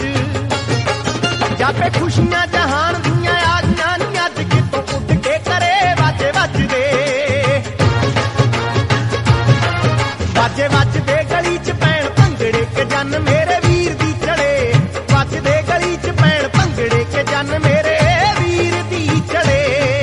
ਜਾਪੇ ਖੁਸ਼ੀਆਂ ਜਹਾਨ ਦੀਆਂ ਆ ਗਈਆਂ ਨੀ ਅੱਜ ਕਿਤੋਂ ਉੱਠ ਕੇ ਕਰੇ ਵਾਜੇ ਵੱਜਦੇ ਵਾਜੇ ਵੱਜਦੇ ਗਲੀ ਚ ਪੈਣ ਭੰਗੜੇ ਕੇ ਜਨ ਮੇਰੇ ਵੀਰ ਦੀ ਚੜੇ ਵੱਜਦੇ ਗਲੀ ਚ ਪੈਣ ਭੰਗੜੇ ਕੇ ਜਨ ਮੇਰੇ ਵੀਰ ਦੀ ਚੜੇ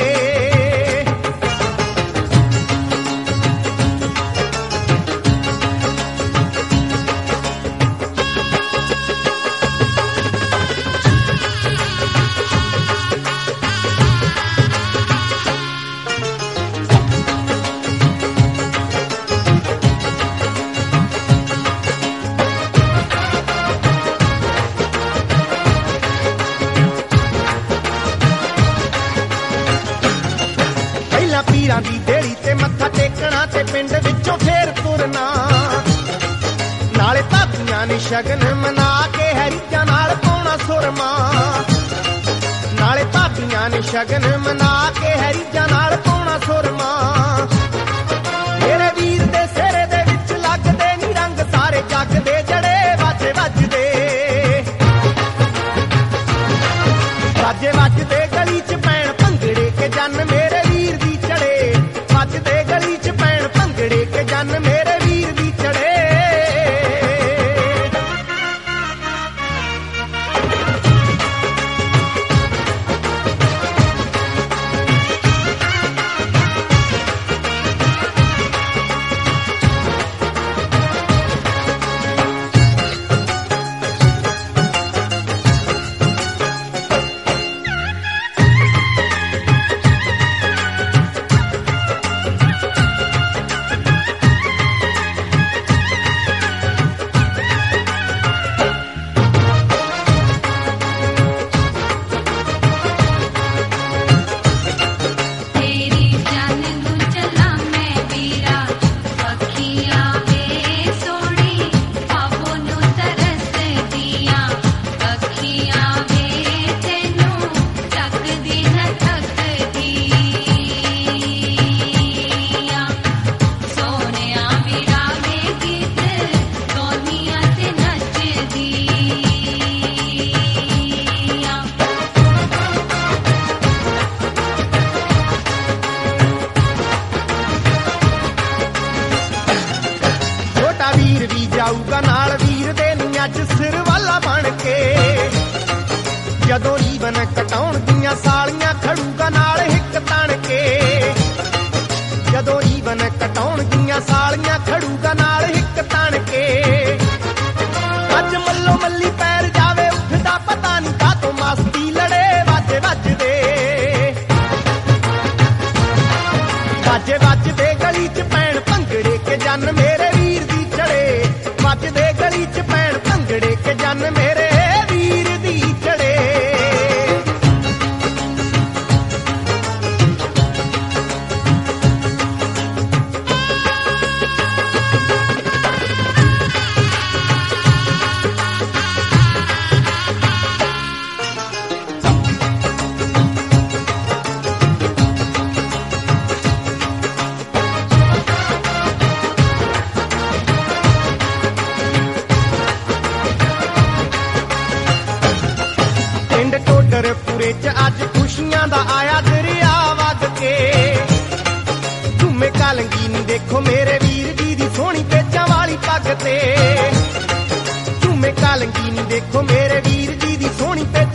ਪੀਰਾਂ ਦੀ ਦੇੜੀ ਤੇ ਮੱਥਾ ਟੇਕਣਾ ਤੇ ਪਿੰਡ ਵਿੱਚੋਂ ਫੇਰ ਤੁਰਨਾ ਨਾਲੇ ਭਾਬੀਆਂ ਨੇ ਸ਼ਗਨ ਮਨਾ ਕੇ ਹੈਰੀਆਂ ਨਾਲ ਪਾਉਣਾ ਸੁਰਮਾ ਨਾਲੇ ਭਾਬੀਆਂ ਨੇ ਸ਼ਗਨ ਮਨਾ ਕੇ ਹੈਰੀਆਂ ਨਾਲ ਪਾਉਣਾ ਸੁਰਮਾ ਮੇਰੇ ਵੀਰ ਦੇ ਸਿਰੇ ਦੇ ਵਿੱਚ ਲੱਗਦੇ ਨੀ ਰੰਗ ਸਾਰੇ ਜੱਗ ਦੇ ਜੜੇ ਵਾਜੇ ਵੱਜਦੇ ਵਾਜੇ ਵੱਜਦੇ ਗਲੀ ਚ ਪੈਣ ਭੰਗੜੇ ਕੇ ਜਨ ਮੇਰੇ ਵੀਰ ਦੀ ਚੜੇ ਵੱਜਦੇ ਗਲੀ ਚ ਪੈਣ ਭੰਗੜੇ ਕੇ ਜਨ ਮੇਰੇ ਵੀਰ ਦੀ ਚੜੇ ਵੀਰ ਵੀ ਜਾਊਗਾ ਨਾਲ ਵੀਰ ਦੇ ਨੀ ਅੱਜ ਸਿਰ ਵਾਲਾ ਬਣ ਕੇ ਜਦੋਂ ਰੀਬਨ ਕਟਾਉਣ ਦੀਆਂ ਸਾਲੀਆਂ ਖੜੂਗਾ ਨਾਲ ਹਿੱਕ ਤਣ ਕੇ ਜਦੋਂ ਰੀਬਨ ਕਟਾਉਣ ਦੀਆਂ ਸਾਲੀਆਂ ਖੜੂਗਾ ਨਾਲ ਹਿੱਕ ਤਣ ਕੇ ਅੱਜ ਮੱਲੋ ਮੱਲੀ ਪੈਰ ਜਾਵੇ ਉੱਠਦਾ ਪਤਾ ਨੀ ਕਾਹਤੋਂ ਮਸਤੀ ਲੜੇ ਵਾਜੇ ਵੱਜਦੇ ਵਾਜੇ ਵੱਜਦੇ ਗਲੀ ਚ ਪੈਣ ਭੰਗੜੇ ਕੇ ਜਨ ਮੇਰੇ ਵੀਰ ਦੀ ਚੜੇ ਵੱਜਦੇ ਗਲੀ ਚ ਪੈਣ ਭੰਗੜੇ ਕੇ ਜਨ ਮੇਰੇ ਵੀਰ ਦੀ ਚੜੇ ਪੂਰੇ ਚ ਅੱਜ ਖੁਸ਼ੀਆਂ ਦਾ ਆਇਆ ਦਰਿਆ ਵਗ ਕੇ ਝੂਮੇ ਕਾਲੰਗੀ ਨੀ ਦੇਖੋ ਮੇਰੇ ਵੀਰ ਜੀ ਦੀ ਸੋਹਣੀ ਪੇਚਾਂ ਵਾਲੀ ਪੱਗ ਤੇ ਝੂਮੇ ਕਾਲੰਗੀ ਨੀ ਦੇਖੋ ਮੇਰੇ ਵੀਰ ਜੀ ਦੀ ਸੋਹਣੀ